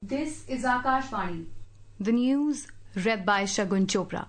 This is Akashvani. The news read by Shagun Chopra.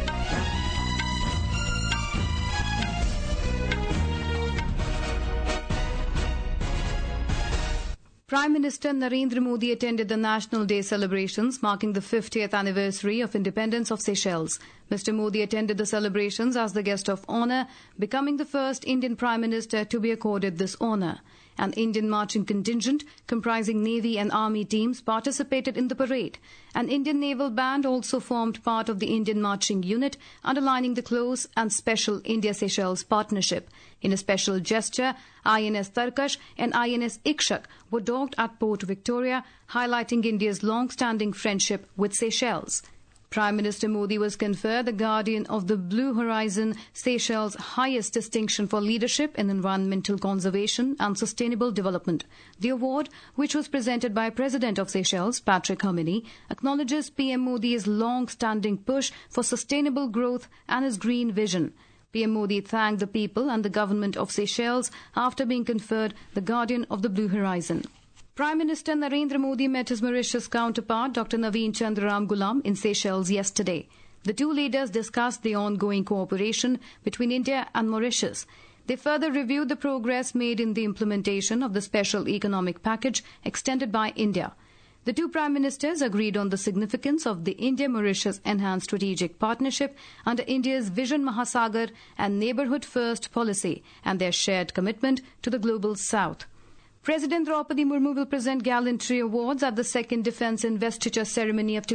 Prime Minister Narendra Modi attended the National Day celebrations marking the 50th anniversary of independence of Seychelles. Mr. Modi attended the celebrations as the guest of honour, becoming the first Indian Prime Minister to be accorded this honour. An Indian marching contingent comprising Navy and Army teams participated in the parade. An Indian naval band also formed part of the Indian marching unit, underlining the close and special India-Seychelles partnership. In a special gesture, INS Tarkash and INS Ikshak were docked at Port Victoria, highlighting India's long-standing friendship with Seychelles. Prime Minister Modi was conferred the Guardian of the Blue Horizon, Seychelles' highest distinction for leadership in environmental conservation and sustainable development. The award, which was presented by President of Seychelles, Patrick Hominy, acknowledges PM Modi's long-standing push for sustainable growth and his green vision. PM Modi thanked the people and the government of Seychelles after being conferred the Guardian of the Blue Horizon. Prime Minister Narendra Modi met his Mauritius counterpart Dr. Naveen Chandra Ramgoolam in Seychelles yesterday. The two leaders discussed the ongoing cooperation between India and Mauritius. They further reviewed the progress made in the implementation of the special economic package extended by India. The two prime ministers agreed on the significance of the India-Mauritius Enhanced Strategic Partnership under India's Vision Mahasagar and Neighbourhood First policy and their shared commitment to the Global South. President Draupadi Murmu will present Gallantry Awards at the second Defence Investiture Ceremony of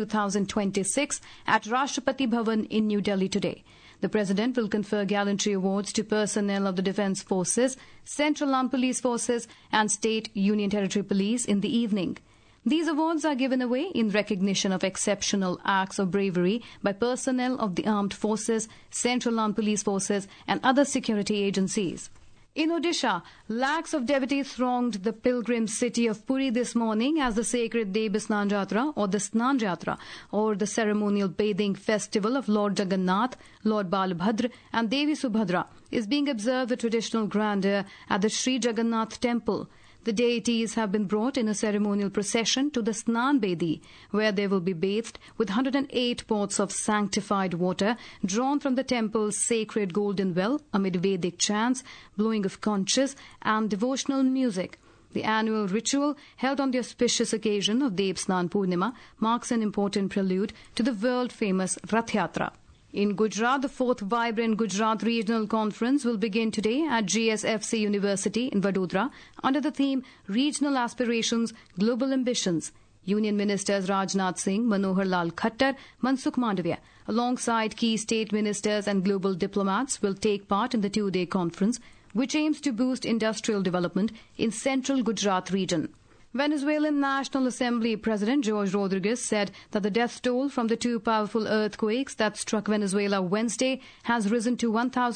2026 at Rashtrapati Bhavan in New Delhi today. The President will confer Gallantry Awards to personnel of the Defence Forces, Central Armed Police Forces and State Union Territory Police in the evening. These awards are given away in recognition of exceptional acts of bravery by personnel of the armed forces, Central Armed Police Forces and other security agencies. In Odisha, lakhs of devotees thronged the pilgrim city of Puri this morning as the sacred Devi Snan Jatra or the Snan Jatra or the ceremonial bathing festival of Lord Jagannath, Lord Balabhadra and Devi Subhadra is being observed with traditional grandeur at the Sri Jagannath temple. The deities have been brought in a ceremonial procession to the Snan Bedi, where they will be bathed with 108 pots of sanctified water drawn from the temple's sacred golden well amid Vedic chants, blowing of conches and devotional music. The annual ritual, held on the auspicious occasion of Dev Snan Purnima, marks an important prelude to the world-famous Rath Yatra. In Gujarat, the fourth Vibrant Gujarat Regional Conference will begin today at GSFC University in Vadodara under the theme Regional Aspirations, Global Ambitions. Union Ministers Rajnath Singh, Manohar Lal Khattar, Mansukh Mandavia, alongside key state ministers and global diplomats, will take part in the two-day conference, which aims to boost industrial development in central Gujarat region. Venezuelan National Assembly President Jorge Rodriguez said that the death toll from the two powerful earthquakes that struck Venezuela Wednesday has risen to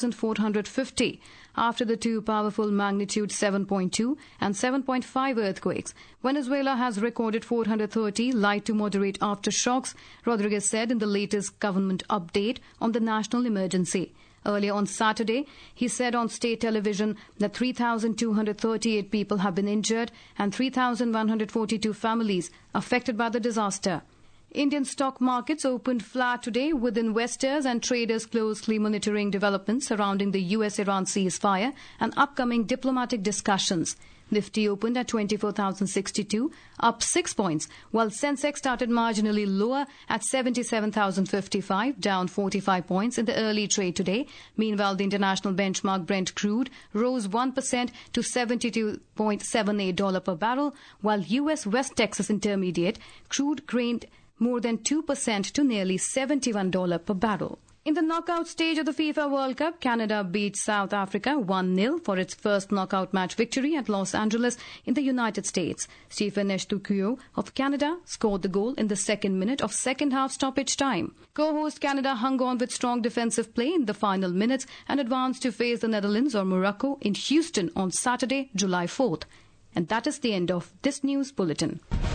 1,450 after the two powerful magnitude 7.2 and 7.5 earthquakes. Venezuela has recorded 430 light to moderate aftershocks, Rodriguez said in the latest government update on the national emergency. Earlier on Saturday, he said on state television that 3,238 people have been injured and 3,142 families affected by the disaster. Indian stock markets opened flat today with investors and traders closely monitoring developments surrounding the US-Iran ceasefire and upcoming diplomatic discussions. Nifty opened at 24,062, up 6 points, while Sensex started marginally lower at 77,055, down 45 points in the early trade today. Meanwhile, the international benchmark Brent crude rose 1% to $72.78 per barrel, while US West Texas Intermediate crude gained more than 2% to nearly $71 per barrel. In the knockout stage of the FIFA World Cup, Canada beat South Africa 1-0 for its first knockout match victory at Los Angeles in the United States. Stephen Eshtukuyo of Canada scored the goal in the second minute of second-half stoppage time. Co-host Canada hung on with strong defensive play in the final minutes and advanced to face the Netherlands or Morocco in Houston on Saturday, July 4th. And that is the end of this news bulletin.